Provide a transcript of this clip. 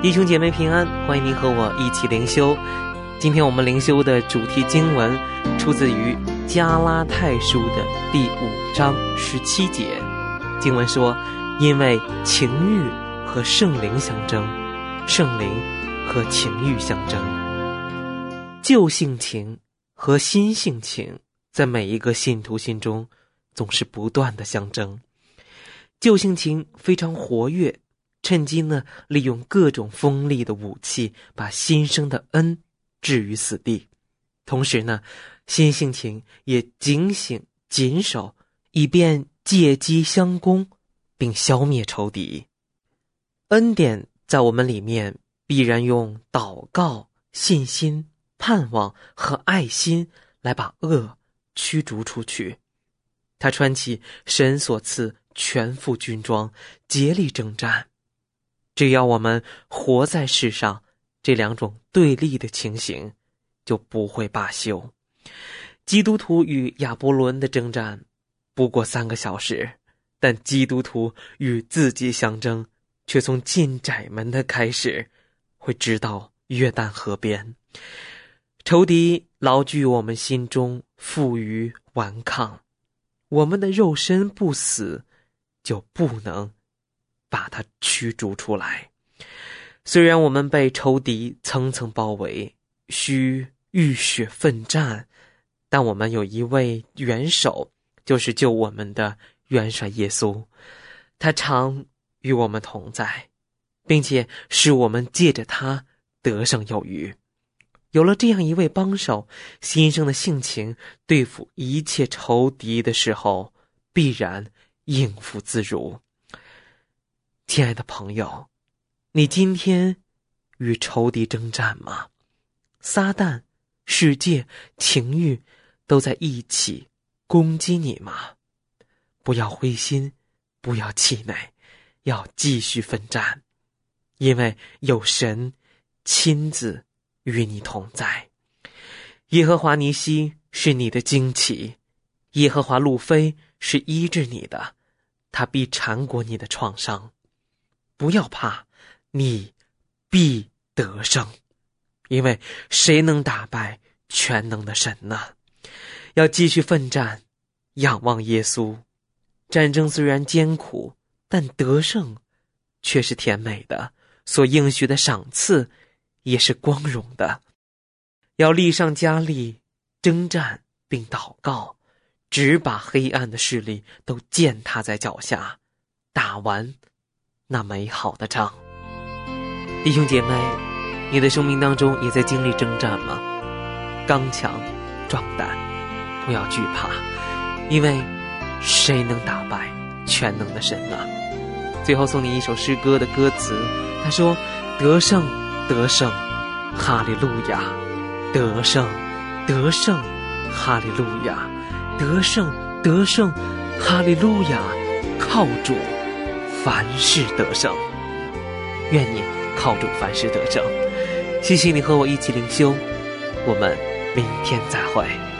弟兄姐妹平安，欢迎您和我一起灵修。今天我们灵修的主题经文出自于加拉太书的第5章17节。经文说，因为情欲和圣灵相争，圣灵和情欲相争。旧性情和新性情在每一个信徒心中总是不断的相争。旧性情非常活跃，趁机呢利用各种锋利的武器把新生的恩置于死地。同时呢，新性情也警醒谨守，以便借机相攻并消灭仇敌。恩典在我们里面必然用祷告、信心、盼望和爱心来把恶驱逐出去。他穿起神所赐全副军装，竭力征战。只要我们活在世上，这两种对立的情形就不会罢休。基督徒与亚伯伦的征战不过3个小时，但基督徒与自己相争却从进窄门的开始，会直到约旦河边。仇敌牢居我们心中，负隅顽抗，我们的肉身不死，就不能把它驱逐出来。虽然我们被仇敌层层包围，需浴血奋战，但我们有一位元首，就是救我们的元帅耶稣。他常与我们同在，并且使我们借着他得胜有余。有了这样一位帮手，新生的性情对付一切仇敌的时候，必然应付自如。亲爱的朋友，你今天与仇敌征战吗？撒旦、世界、情欲都在一起攻击你吗？不要灰心，不要气馁，要继续奋战，因为有神亲自与你同在。耶和华尼西是你的旌旗，耶和华路非是医治你的，他必缠裹你的创伤。不要怕，你必得胜，因为谁能打败全能的神呢？要继续奋战，仰望耶稣。战争虽然艰苦，但得胜却是甜美的，所应许的赏赐也是光荣的。要力上加力，征战并祷告，只把黑暗的势力都践踏在脚下，打完那美好的仗。弟兄姐妹，你的生命当中也在经历征战吗？刚强壮胆，不要惧怕，因为谁能打败全能的神呢？最后送你一首诗歌的歌词，他说，得胜得胜哈利路亚，得胜得胜哈利路亚，得胜得胜哈利路亚，靠主凡事得胜。愿你靠主凡事得胜。谢谢你和我一起灵修，我们明天再会。